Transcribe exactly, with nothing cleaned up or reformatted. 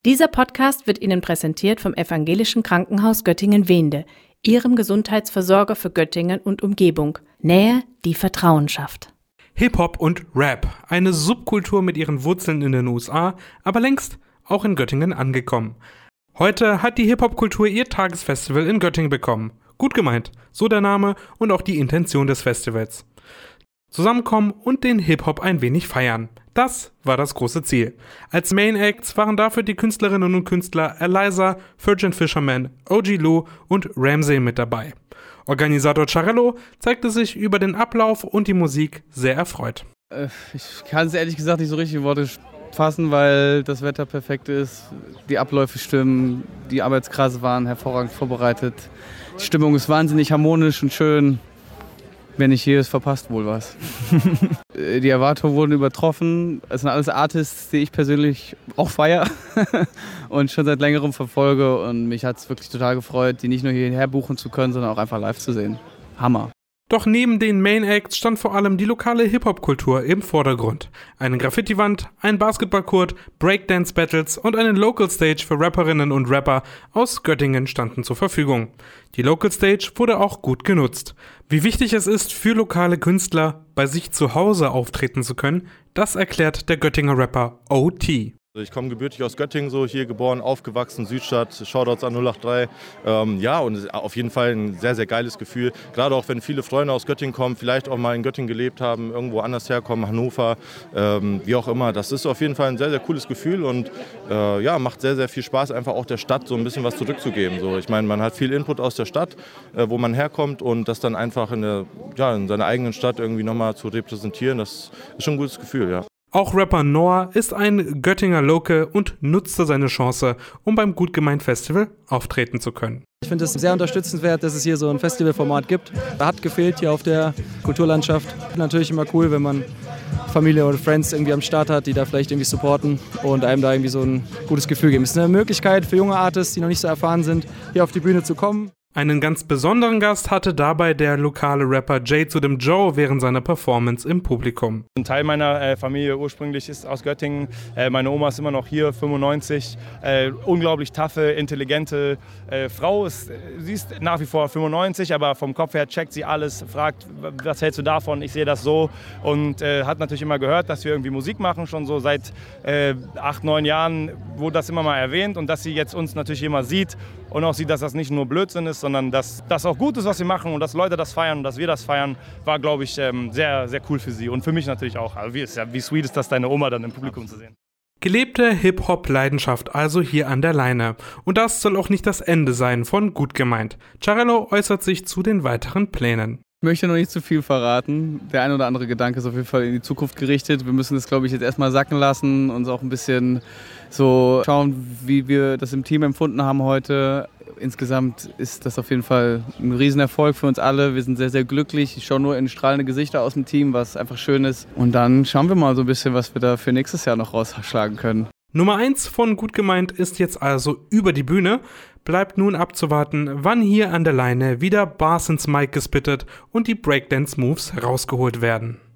Dieser Podcast wird Ihnen präsentiert vom Evangelischen Krankenhaus Göttingen-Wehnde, Ihrem Gesundheitsversorger für Göttingen und Umgebung. Nähe, die Vertrauen schafft. Hip-Hop und Rap, eine Subkultur mit ihren Wurzeln in den U S A, aber längst auch in Göttingen angekommen. Heute hat die Hip-Hop-Kultur ihr Tagesfestival in Göttingen bekommen. Gut gemeint, so der Name und auch die Intention des Festivals. Zusammenkommen und den Hip-Hop ein wenig feiern. Das war das große Ziel. Als Main Acts waren dafür die Künstlerinnen und Künstler Eliza, Virgin Fisherman, O G Lou und Ramsey mit dabei. Organisator Charello zeigte sich über den Ablauf und die Musik sehr erfreut. Ich kann es ehrlich gesagt nicht so richtig in Worte fassen, weil das Wetter perfekt ist, die Abläufe stimmen, die Arbeitskreise waren hervorragend vorbereitet. Die Stimmung ist wahnsinnig harmonisch und schön. Wer nicht hier ist, verpasst wohl was. Die Erwartungen wurden übertroffen. Es sind alles Artists, die ich persönlich auch feiere und schon seit längerem verfolge. Und mich hat es wirklich total gefreut, die nicht nur hierher buchen zu können, sondern auch einfach live zu sehen. Hammer. Doch neben den Main Acts stand vor allem die lokale Hip-Hop-Kultur im Vordergrund. Eine Graffiti-Wand, ein Basketball-Court, Breakdance-Battles und eine Local Stage für Rapperinnen und Rapper aus Göttingen standen zur Verfügung. Die Local Stage wurde auch gut genutzt. Wie wichtig es ist, für lokale Künstler bei sich zu Hause auftreten zu können, das erklärt der Göttinger Rapper O T. Ich komme gebürtig aus Göttingen, so hier geboren, aufgewachsen, Südstadt, Shoutouts an null acht drei. Ähm, ja, und auf jeden Fall ein sehr, sehr geiles Gefühl. Gerade auch, wenn viele Freunde aus Göttingen kommen, vielleicht auch mal in Göttingen gelebt haben, irgendwo anders herkommen, Hannover, ähm, wie auch immer. Das ist auf jeden Fall ein sehr, sehr cooles Gefühl und äh, ja, macht sehr, sehr viel Spaß, einfach auch der Stadt so ein bisschen was zurückzugeben. So, ich meine, man hat viel Input aus der Stadt, äh, wo man herkommt und das dann einfach in, der, ja, in seiner eigenen Stadt irgendwie nochmal zu repräsentieren, das ist schon ein gutes Gefühl, ja. Auch Rapper Noah ist ein Göttinger Local und nutzte seine Chance, um beim Gutgemeint Festival auftreten zu können. Ich finde es sehr unterstützenswert, dass es hier so ein Festivalformat gibt. Hat gefehlt hier auf der Kulturlandschaft. Natürlich immer cool, wenn man Familie oder Friends irgendwie am Start hat, die da vielleicht irgendwie supporten und einem da irgendwie so ein gutes Gefühl geben. Es ist eine Möglichkeit für junge Artists, die noch nicht so erfahren sind, hier auf die Bühne zu kommen. Einen ganz besonderen Gast hatte dabei der lokale Rapper Jay zu dem Joe während seiner Performance im Publikum. Ein Teil meiner äh, Familie ursprünglich ist aus Göttingen. Äh, meine Oma ist immer noch hier, fünfundneunzig. Äh, unglaublich taffe, intelligente äh, Frau. Ist, sie ist nach wie vor fünfundneunzig, aber vom Kopf her checkt sie alles, fragt, was hältst du davon? Ich sehe das so. Und äh, hat natürlich immer gehört, dass wir irgendwie Musik machen, schon so seit äh, acht, neun Jahren wurde das immer mal erwähnt. Und dass sie jetzt uns natürlich immer sieht und auch sieht, dass das nicht nur Blödsinn ist, sondern dass das auch gut ist, was wir machen und dass Leute das feiern und dass wir das feiern, war, glaube ich, sehr, sehr cool für sie und für mich natürlich auch. Also wie, ist ja, wie sweet ist das, deine Oma dann im Publikum zu sehen. Gelebte Hip-Hop-Leidenschaft also hier an der Leine. Und das soll auch nicht das Ende sein von Gutgemeint. Charello äußert sich zu den weiteren Plänen. Ich möchte noch nicht zu viel verraten. Der ein oder andere Gedanke ist auf jeden Fall in die Zukunft gerichtet. Wir müssen das, glaube ich, jetzt erstmal sacken lassen, uns auch ein bisschen so schauen, wie wir das im Team empfunden haben heute. Insgesamt ist das auf jeden Fall ein Riesenerfolg für uns alle. Wir sind sehr, sehr glücklich. Ich schaue nur in strahlende Gesichter aus dem Team, was einfach schön ist. Und dann schauen wir mal so ein bisschen, was wir da für nächstes Jahr noch rausschlagen können. Nummer eins von Gutgemeint ist jetzt also über die Bühne. Bleibt nun abzuwarten, wann hier an der Leine wieder Bars ins Mic gespittet und die Breakdance-Moves rausgeholt werden.